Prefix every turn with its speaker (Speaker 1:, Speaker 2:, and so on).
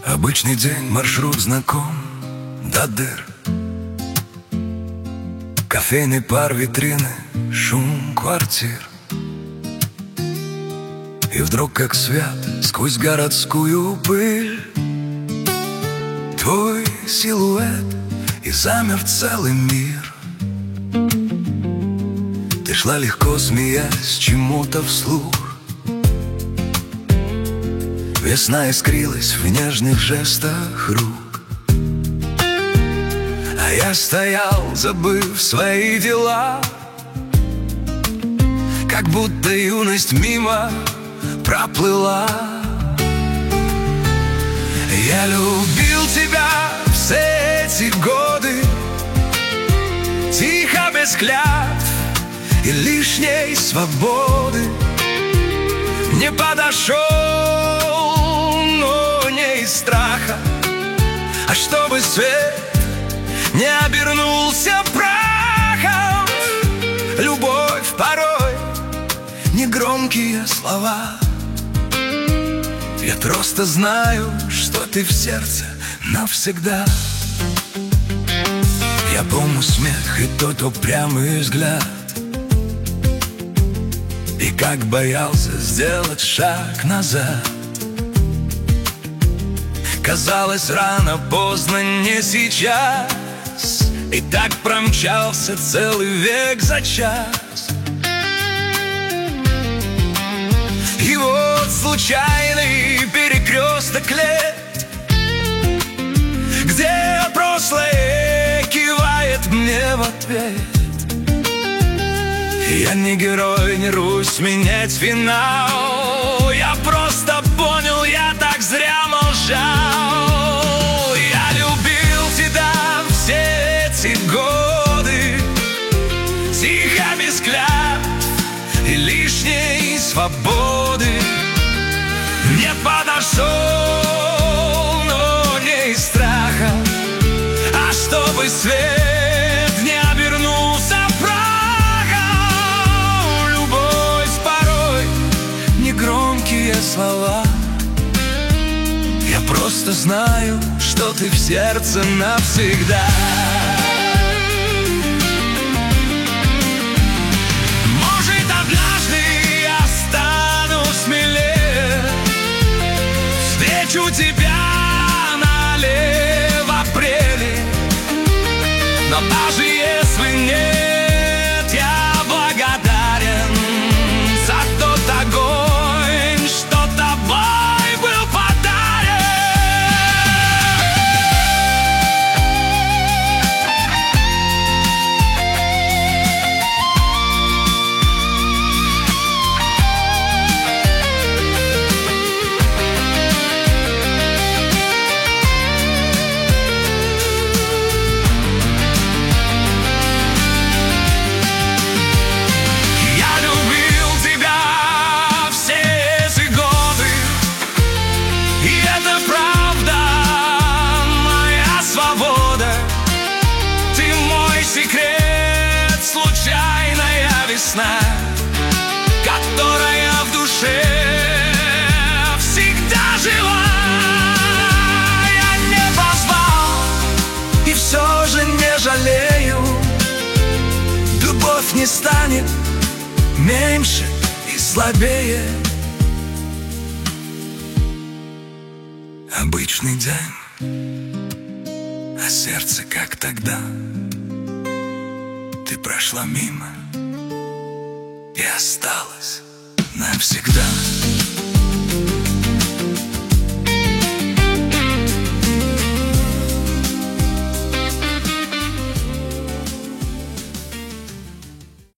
Speaker 1: Обычный день, маршрут знаком до дыр. Кофейный пар, витрины, шум квартир. И вдруг, как свет, сквозь городскую пыль, твой силуэт, и замер целый мир. Ты шла легко, смеясь чему-то вслух. Весна искрилась в нежных жестах рук. А я стоял, забыв свои дела, как будто юность мимо проплыла. Я любил тебя все эти годы, тихо, без клятв и лишней свободы. Не подошел, но не из страха, а чтобы свет не обернулся прахом. Любовь порой негромкие слова. Я просто знаю, что ты в сердце навсегда. Я помню смех и тот упрямый взгляд, и как боялся сделать шаг назад. Казалось, рано, поздно, не сейчас. И так промчался целый век за час. И вот случайный перекресток лет, где прошлое кивает мне в ответ. Я не герой, не рвусь менять финал. Я просто понял, я так зря молчал. Я любил тебя все эти годы, тихо, без клятв и лишней свободы. Не подошел, но не из страха, а чтобы свет не обернулся прахом. Любовь порой негромкие слова. Я просто знаю, что ты в сердце навсегда. Может, однажды я стану смелее, встречу тебя на аллее в апреле. Но даже если нет, я благодарен за тот огонь, что тобой был подарен. Секрет, случайная весна, которая в душе всегда жила. Я не позвал, и все же не жалею. Любовь не станет меньше и слабее. Обычный день, а сердце как тогда. Ты прошла мимо и осталась навсегда.